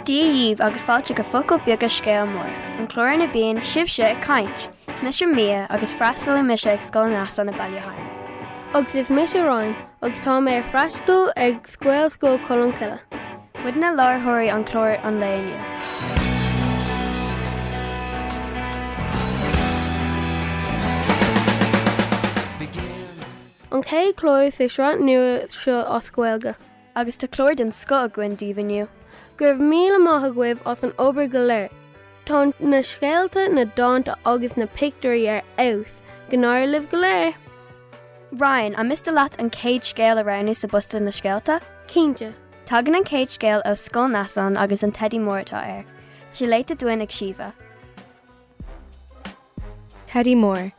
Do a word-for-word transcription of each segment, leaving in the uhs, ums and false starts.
Díomh agus fáilte go focail beag a scéal mór, an clór na bíon sibse a caint, is Mister Mia agus freastal a mise ag scoil nas na Ballyheimer. Agus is Mister Ryan, agus tá mé ar freastal ag scoil scoil Colm Cille. Bud na láirthirí an clór an léinniu. An cé clóir is rá nua seo os Gaeilge. Agus tá clór den sco a gcuin díomhaniu. Gurb míle maithe guibh os an obair go léir. Tá na scéalta na dáanta agus na picturí ar aus, gnáir libh go léir. Ryan, a mista leat an céad scéal a ranú sa busta na scéalta? Cínte. Tagan an céad scéal ó scoil nasan agus an Teddy Moore atá air. Si léite duin ag siomha. Teddy Moore.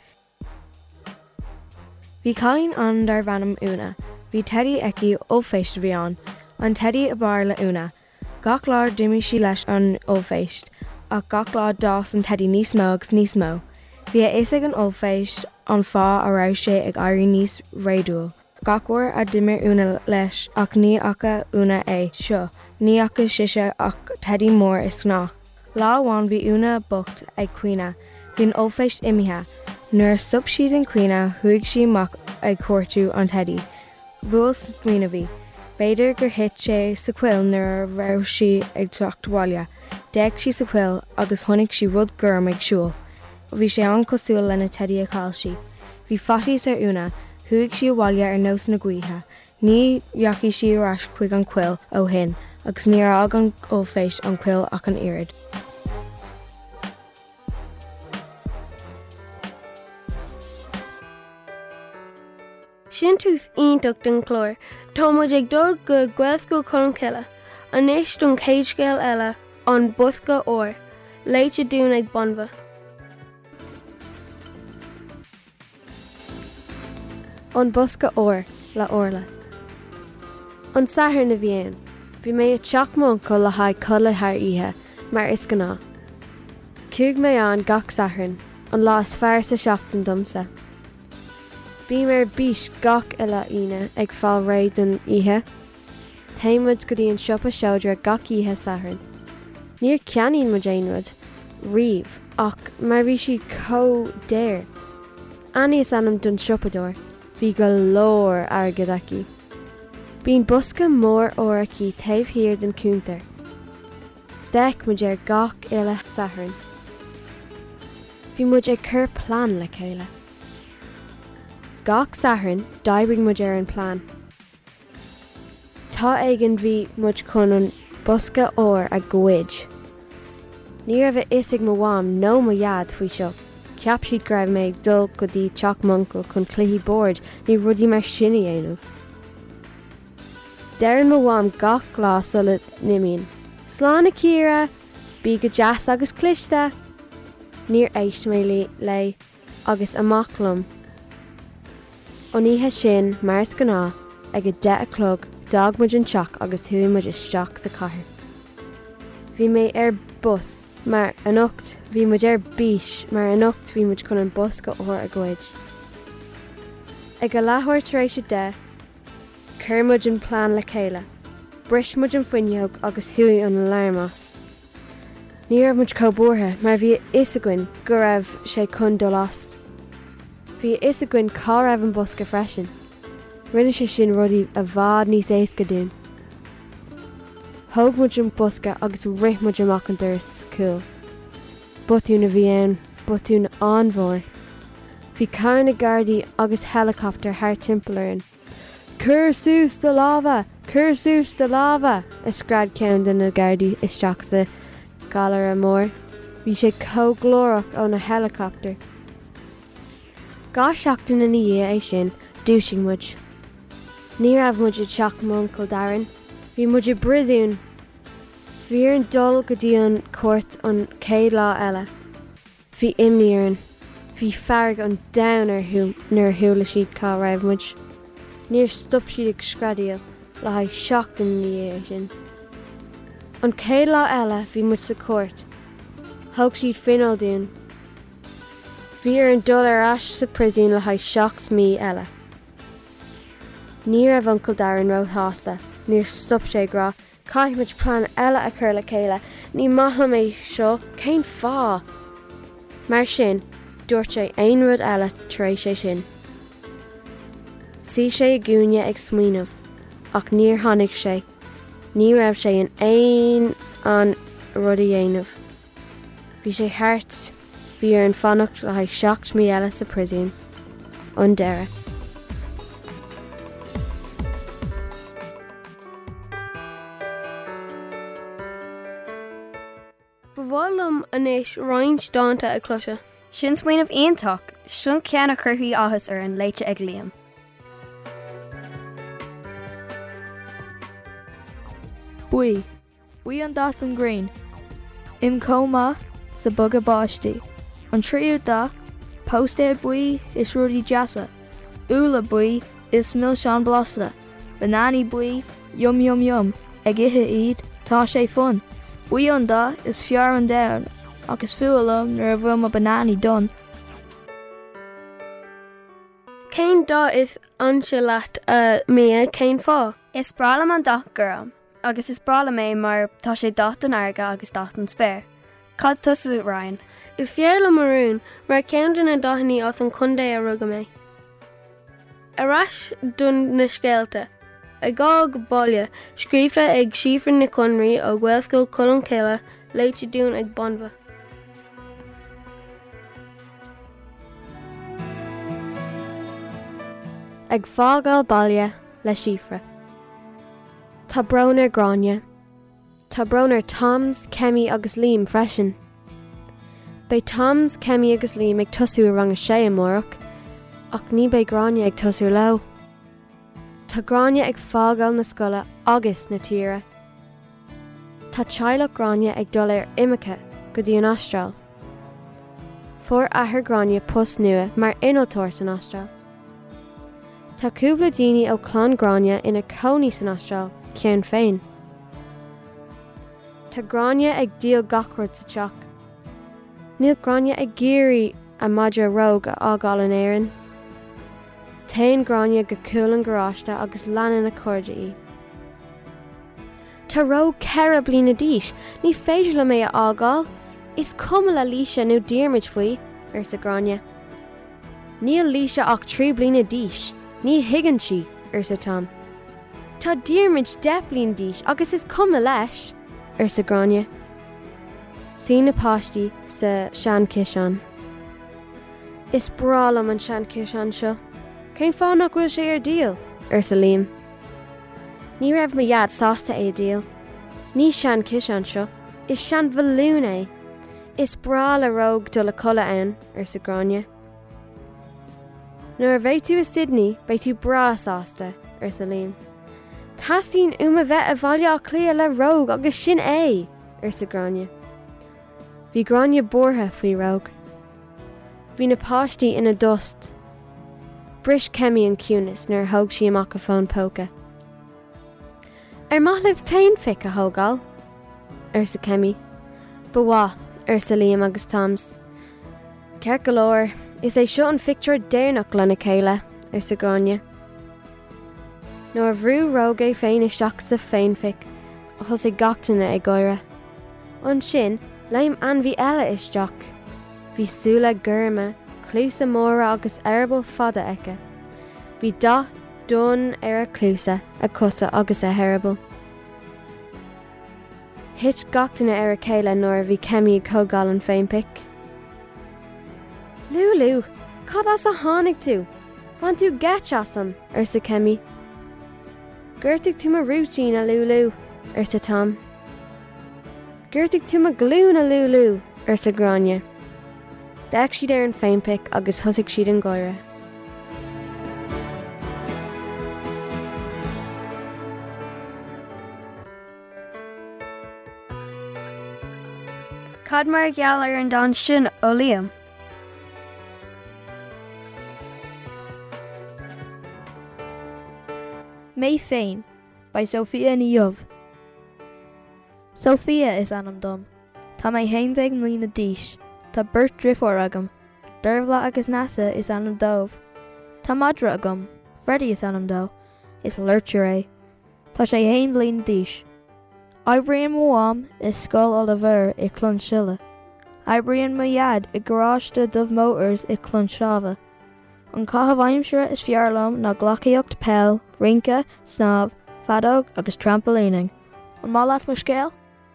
Bhí Colleen an dar bhanam úna. Bhí Teddy eici óféist bhí an, an Teddy a bar le úna. Gach lár duimi sí leis an óféist, ach gach lá dás an Teddy níos mó agus níos mó. Bhí is ag an óféist an fá a rá sé ag airí níos réidúil. Gachhar a dimir úna leis ach ní acha úna é seo, ní acha siise ach Teddy Moore is snach. Lá bháin bhí úna bucht ag cuioine, bhín óféist imithe. Nuair stop siad an cuioine thuig sí mac ag cuairtú an Teddy. Bhuail smuoine bhí. Beidir gur hit sé sa cuil nuair raibh si ag teachtáile. Deag si sa cuil agus tháinig si rud gurm ag siúil. Bhí sé an cosúil lena Teddy a cháil si. Bhí fatís ar úna, thuig si bháile ar nós na gcuithe. Ní dheachaí si arás chuig an cuil ó hin, agus ní ag an óféist an cuil ach an irid. Sin tús ionach den clór, tá muid ag dul go Gaelscoil Colm Cille, anis don céad scéal eile an Bosca Óir, léite dún ag Bonmha. An Bosca Óir le orla. An sathar na bhíon, bhí mé ag teach mioncail le haid colla thar ihe, mar is gná. Cúg mé an gach sathairn, an lá is fearr sa seachtain domsa. Bí mar bís gach eile ine ag fáil réid den ihe. Táimid go dtíon siopa seodra gach ihe sathairn. Níor ceannaín mo déanúid, riomh, ach mar bhí si có déir. Aníos anam don siopadóir, bhí go leor agad aici. Bhín Bosca mór óraí taobh hir den cúntar. Deic muid ar gach eile sathairn. Bhí muid ag cur plán le chéile. Gach sathairn d'oibríonn muid ar an plán. Tá éigean bhí muid chun an Bosca Óir a gcuid. Ní a bheith isig mo bháim nó mo iad faoi seo. Ceap siad go raibh méid dul go dtí teach mioncail chun cluichí board ní rudí mar sin a dhéanamh. Deir mo bháim gach glas sulla nimíonn. Slán na círa, bí go jazz agus cliste. Níor éist mé le agus amachlum. An ihe sin mars go ná ag go de a clog dag muid an teach agus thuí muid isteach sa cathair. Bhí mé ar bus mar an ocht bhí muid ar bís mar an ocht bhí muid chun an Bosca Óir a gcuid. Ag go leathhair tar éis de, cur muid an plán le chéile, bris muid an foiineog agus thuí an alarmas. Ní raibh muid cóbúthe mar bhí is a gcuin go raibh sé chun do las. Bhí is a gcuin cá raibh an Bosca freisin. Rinne sé sin rudí a bhád níos éas go dún. Thóg muid an Bosca agus rith muid amach an doras cúil. Botún a bhí ann, botún anmhór. Bhí cairn na gardaí agus helicopter thar timpplairn. Cur sús de lava, cur sús de lava, is scrad ceann den na gardaí isteach sa galar a mór. Bhí sé cóglórach ó na helicopter. Gá seachtain na ní é sin, dúising muid. Ní raibh muid a teach mioncail daran, bhí muid a brisún. Bhí ar an dul go dtí an cuairt an céad lá eile. Bhí imníorann, bhí fearg an damh nuair thuúla siad cá raibh muid. Níor stop siad ag scradaíal le haid seachtain na ní é sin. An céad lá eile bhí muid sa cuairt. Thóg siad fionn dún. Bhí ar an dul ar ais sa prisún le haid seacht mí eile. Ní raibh Uncle Darren ro hása, níor stop sé gra Caiimiid plan eile a chur le chéile, ní maitha mé seo céin fá. Mar sin, dúirt sé aon rud eile tar éis sé sin. Sí sé i gúine ag smaoinemh, ach níor tháinig sé, ní raibh sé in aon an rud a dhéanamh. Bhí sé thart, bhí ar an fannacht le haid seacht mí eile sa prisiún, an deire. Bhálum anéis roinnt dáanta a cloise. Sin smaoinemh aontóch, sin ceanna churthaí áthas ar an léite ag líam. Buí, buí an dat an green. Im cóma sa bugad báistí. An tríú da, posté buí is rudí jasa. Ula buí is mil sean blasta. Banani buí, yum yum yum. Ag ithe iad, tá sé fun. Buí an da is fiar an down, agus fualum nuair a bhfuil a banani done. Céin dá is anse leat a mé céin fá. Is bralam an dach gurm, agus is brala mé mar tá sé dat an airga agus dat an spéir. Cad tusa Ryan. Is fear le marún mar cean na daithní as an chundé a ruga mé. Arás dún na scéalta. A gá go baile, scríomhta ag sífar na conraí ó Gaelscoil Columcille léite dún ag Bonva. Ag fágáil baile le sífra. Tá bronar gráine. Tá bronar Toms, Kemi agus Liam freisin. Bei Toms, Kemi agus Liam ag tosú rang a sé amórach, ach ní bei gráine ag tosú le. Tá gráine ag fágáil na scoile agus na tíre. Tá teilech gráine ag dul ar imice go dtí an Astráil. Fuair athair gráine pus nua mar inoltóir san Astráil. Tá cúpla daoine ó chlán gráine ina cóní san Astráil ceann féin. Tá gráine ag díal gachród sa teach. Níl gráine ag géirí a maidir róg a ágáil an éireann. Táin gráine go cúlan goráiste agus leanan na cóide í. Tá róg ceithre bliana díis, ní féidir le mé a ágáil, is cuma le líise nó díormid faoi ar sa gráine. Níl líise ach trí bliana díis, ní higann si ar sa Tom. Tá díormid de bliana díis agus is cuma leis ar sa gráine. Sí na páistí sa Sean Kishan. Is brálam an Sean Kishan seo. Céim fá nach bhfuil sé ar díal ar sa Liam. Ní raibh mo iad sásta é díal. Ní Sean Kishan seo, is Sean Bhalún é. Is brá le róg do le colla ann ar sa gráine. Nuair a bheith tú a Sydney, bheith tú brá sásta ar sa Liam. Tastín uma bheith a bhaile clia le róg agus sin é ar sa gráine. Bhí gráine bortha faoi róg. Bhí na páistí ina dust. Bris Kemi an cúnas nuair thug si amach a fón póca. Ar maith libh féin fic a thógáil ar sa Kemi. Ba bhá ar sa Liam agus Toms. Ceir go leor, is é seo an fictear déirnach lena chéile ar sa gráine. Nó a bhrú róg é féin isteach sa féinfic, a thus é gachtainna ag goire. An sin, leim anmhí eile isteach. Bhí súla gurma, clúsa móra agus airbal fada aice. Bhí dá dún ar a clúsa a cosa agus a herbal. Hit gachtainna ar a chéile nóir bhí Kemi cógáil an féinpic. Lulu, cad as a tháinig tú? Bhain tú geit asam ar sa Kemi. Gurtig tú ma rútín a Lulu ar sa Tom. Gurtig tú ma glún a Lulu ar sa gráine. Deag siad ar an féinpic agus thosaigh siad an gáire. Cad mar geall ar an don sin ó Liam. May Féin by Sophia ní Jobh. Sophia is anam dom. Tá mé héindeag mlína díis. Tá burt drifór agam. Dervla agus nasa is anam dómh. Tá madra agam. Freddie is anam dó. Is lurture é. Tá sé héin blin díis. Ibrion Moam is Skull Oliver i Clonshilla. Ibrion Mayad i Garashta Dove Motors i Clonshava. An Cahav Aimshire is Fiarlam na Glachaíocht Pell, Rinka, Snav, Fadog agus Trampolining. An Malat Mushkel?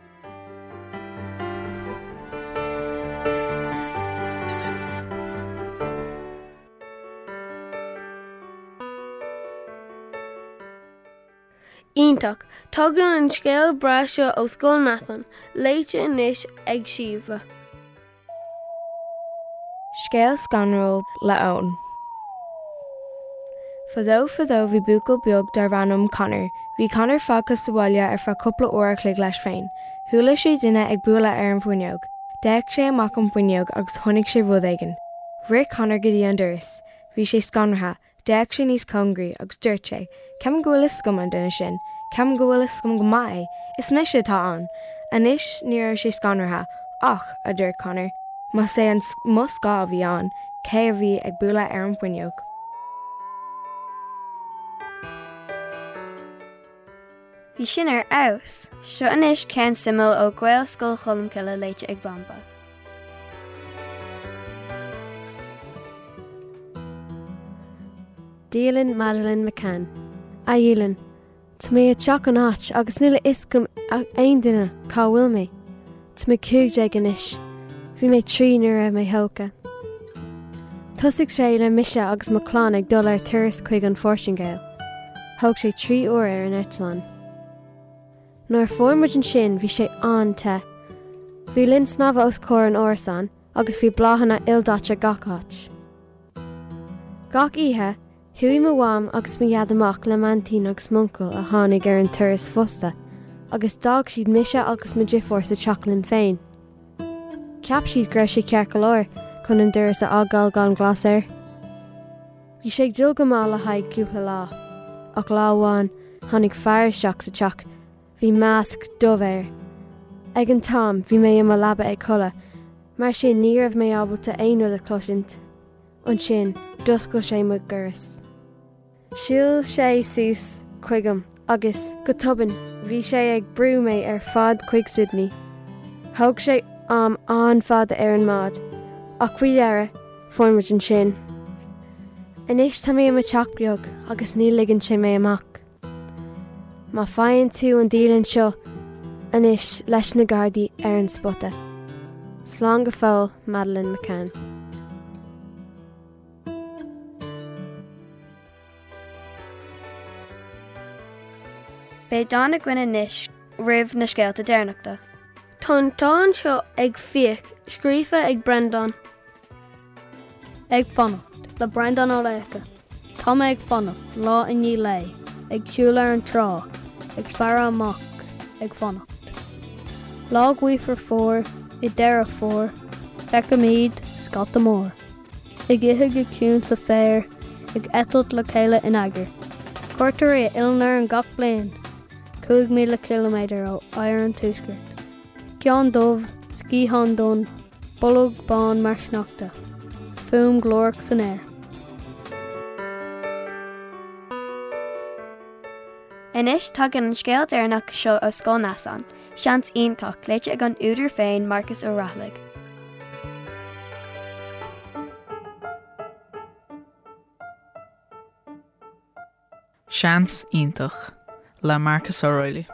Ítach, tugann an scéal braise ó Scoil Nathan, léite inis ag Siomha. Scéal scanrúil le ón. Fadó fadó bhí bucail beag dar bhanam Conor. Bhí Conor fágchas sa bhaile ar feadh cúpla uair chuig leis féin. Thúla sé duine ag bualadh ar an bhuineog. D'fhéach sé amach an bhuineog agus tháinig sé bhud aigean. Bhric Conor go dtí an doras. Bhí sé scanrtha, d'fhéach sé níos congraí agus dúirt sé. Ceam go bhfuil is scum an duine sin? Ceam go bhfuil is scum go maith? Is mise tá an. Anis ní raibh sé scanrtha, ach a dúirt Conor. Má sé an mus gá bhí an, cé a bhí ag bualadh ar an bhuineog. Bhí sin ar aus, seo inis cén simil ó Gael Scoil Chulmcille léite ag Bamba. Dílan Madeline McCann. A dílan, tá mé a teach an áit agus nula iscom aon duine cá bhfuil mé. Tá mé cúig ag inis. Bhí mé trí nuair a mé thóca. Tusaigh sé le mise agus mo chlán ag dul ar turas chuig an Fortingale. Thóg sé trí uair ar an Eitleán. Nuair fóirmuid an sin bhí sé an te. Bhí linn snabha os cór an órasán agus bhí bláhanna ildáte gacháit. Gach ihe, thuí mo bhám agus mo iad amach le mantín agus muncail a tháinig ar an turas fosta, agus dag siad mise agus mo difor sa teachlainn féin. Ceap siad gra sé cear go leir chun an duras a ágáil gan glaséir. Bhí sé dul go má le haid cúpla lá, ach láháin tháinig fear seach sa teach. Bhí measc dubhéir. Ag an tám bhí mé am a labba ag chola, mar sin ní raibh mé ábalta aonú le cloisint. An sin, dus go sé mu guras. Siúil sé sús chuigam, agus go tuban bhí sé ag brú mé ar fad chuig Sydney. Thóg sé am an fad ar an mád, ach bhí deara fóirmuid an sin. Inis tá mé am a teach beag agus ní ligeann sé mé amach. Má fáinne tú an dílann seo inis leis na gardaí ar an spotta. Slán go fóil Madeline McCann. Bé dána gcuine níos roimh na scéalta déirneachta. Tá táin seo ag fiach, scríofa ag Brendan. Ag fannacht le Brendan ó Léice. Tá ag fannacht lá in ní lei, ag siúil ar an trá, ag fear amach ag fannacht. Lá ghuiifar fór, i deire fór, fecha míad, scata mór. Ag ithe go ciún sa féir, ag etalt le céile in agur. Cuirtar é ilnar an gach bliain, cúig míle kilométer ó air an túsgurt. Ceann dubh, scí handún, bolog bán mar sneachta, fum glóric san air. Inis tugann an scéal déirneach seo ó Scoil Nathan, seans iontach léite ag an úidir féin Marcus ó Rathlig. Seans iontach le Marcus ó Roily.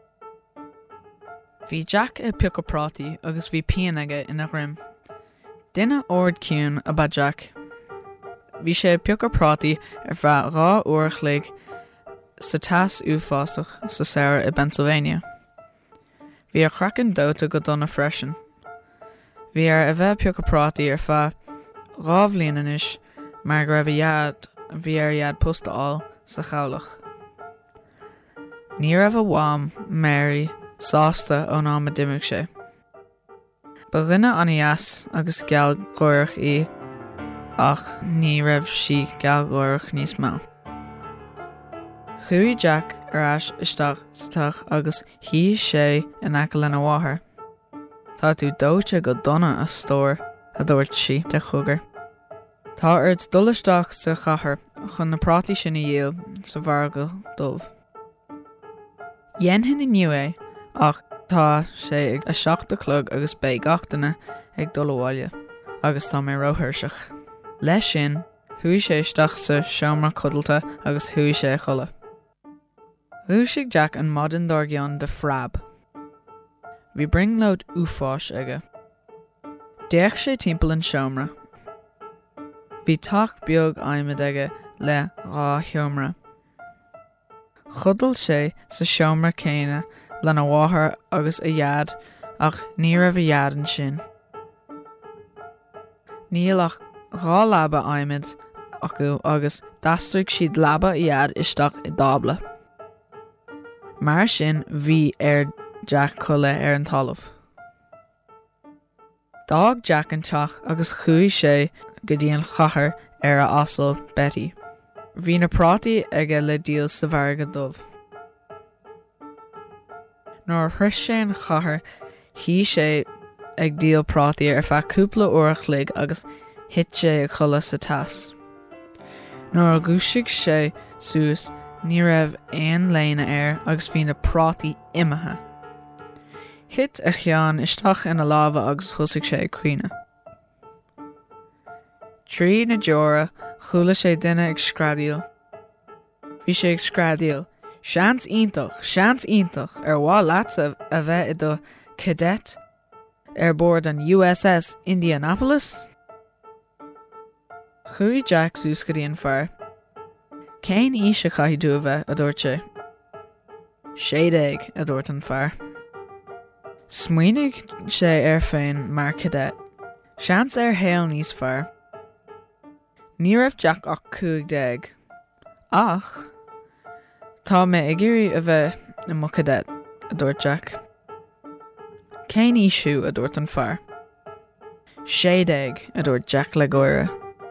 Bhí Jack i pic prátaí agus bhí pean aige ina rim. Duine ord ciún a ba Jack. Bhí sé pic prátaí ar bheith rá uair chloig sa tas uafásach sa Sarah i Pennsylvania. Bhí a chracan dóta go donna freisin. Bhí ar a bheith pic prátaí ar feadh rábhlíon inis mar go raibh iad bhí ar iad postáil sa chabhlach. Ní raibh a bhám Mary sásta ó ná a dimig sé. Ba rinne an ias agus geall gcóirich í ach ní raibh si geall gcóirich níos mó. Chuaigh Jack ar ais isteach sa teach agus hí sé in aice lena bháthair. Tá tú dóite go donna a stór a dúirt si de chugar. Tá ard dul isteach sa chathair chun na prátaí sin i dhéal sa bhar go dubh. Dhéanthin in nniu é ach tá sé ag a seachta clog agus bé gachtainna ag dul bháile, agus tá mé róthirseach. Leis sin, thuí sé isteach sa seomra codalta agus thuí sé chola. Thuaigh Jack an modern dorgion de frab. Bhí bring load úfáis aige. Déach sé timpeall an seomra. Bhí tach beag aimime aige le rá seomra. Chudal sé sa seomra céine le na bháthair agus a dhead ach ní raibh a dhead an sin. Níl ach rá labba aimid acu agus d'astarg siad labba a dhead isteach i dábla. Mar sin bhí ar Jack chuile ar an talamh. Dág Jack an teach agus chuaigh sé go dtí an chathair ar a asal Betty. Bhí na prátaí aige le díal sa bharga dubh. Nuair thris sé an chathair, hí sé ag díal prátaí ar feadh cúpla uair chloig agus hit sé ag chuile sa tas. Nuair a gúisigh sé suas, ní raibh aon léine air agus bhí na prátaí imethe. Hit a cheann isteach ina lábha agus thosaigh sé ag cuine. Trí na deora chúla sé duine ag scradaíal. Bhí sé ag scradaíal, seans iontach, seans iontach ar bhá leat a bheith i do cadet ar bord an U S S Indianapolis. Chuaigh Jack sús go dtí an fear. Cén is a chaithú a bheith a dúirt sé. Séadaig a dúirt an fear. Smaoinigh sé ar féin mar cadet. Seans ar héal níos fear. Ní raibh Jack ach cúig déag. Ach, tá mé ag iarraidh a bheith i mo cadet a dúirt Jack. Cén isú a dúirt an fear. Séadaig a dúirt Jack le goire.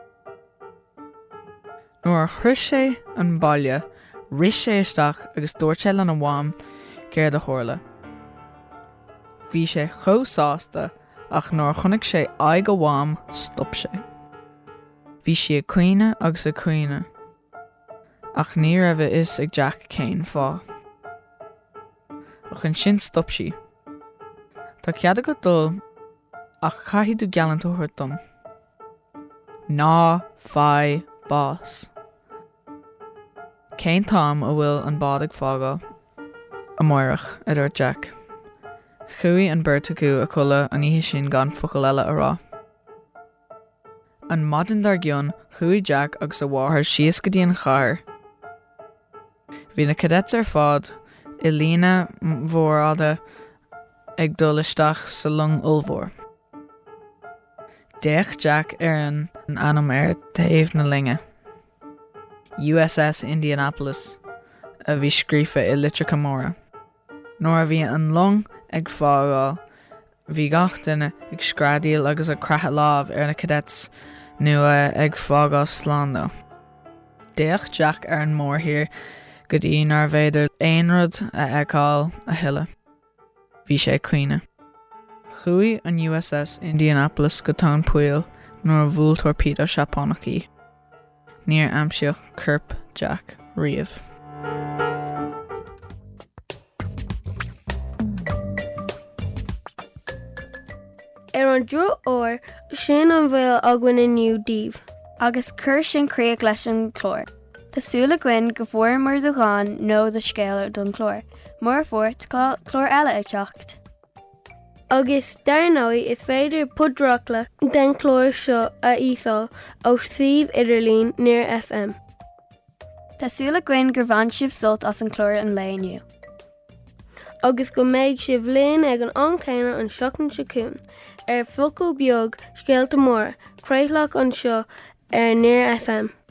Nuair thris sé an baile, ris sé isteach agus dúirt sé lena bhám céir de chóirla. Bhí sé chomhsásta ach nuair chunaigh sé aghaidh go bhám, stop sé. Bhí si a cuine agus a cuine, ach ní raibh is ag Jack céin fá. Ach an sin stop si. Tá cead go dul ach chaithidú gealant ó thuirtom. Ná, fai, bás. Cén tám a bhfuil an bád ag fágá a moirich a dúirt Jack. Chuaigh an beirt acu a chuile an ihe sin gan focail eile a rá. An madan dargion chuaigh Jack agus a bháthair síos go dtí an chathair. Bhí na cadets ar fád i lína mhóráda ag dul isteach sa lung ullmhór. Déach Jack ar an anam ar taobh na linge. U S S Indianapolis a bhí scríofa i litre camóra. Nuair a bhí an lung ag fágáil, bhí gach duine ag scradaíal agus a cratha lámh ar na cadets nua ag fágáil slánda. Déach Jack ar an mórthír go dtí nár bhéidir aon rud a eáil a thuile. Bhí sé cuine. Chuaigh an U S S Indianapolis go tán puil nuair a bhúil torpédo seapánachaí. Níor aimseoch curp Jack riamh. Ar an dro óir sin an bhfuil aghain inniu díomh. Agus cur sin críoch leis an chlór. Tásúla gcuin go bhfuair mar do gáin nó do scéal don chlór. Mar fuairt cá chlór eile ag teacht. Agus darnóí is féidir pudrachla den chlór seo a ísáil ó Steve Idirlín near F M. Tásúla gcuin gur bhain sibh sult as an chlór an léniu. Agus go méid sibh léinn ag an ancéine an seachtain secuin ar focail beag scéalta móra, creidleach an seo ar near F M.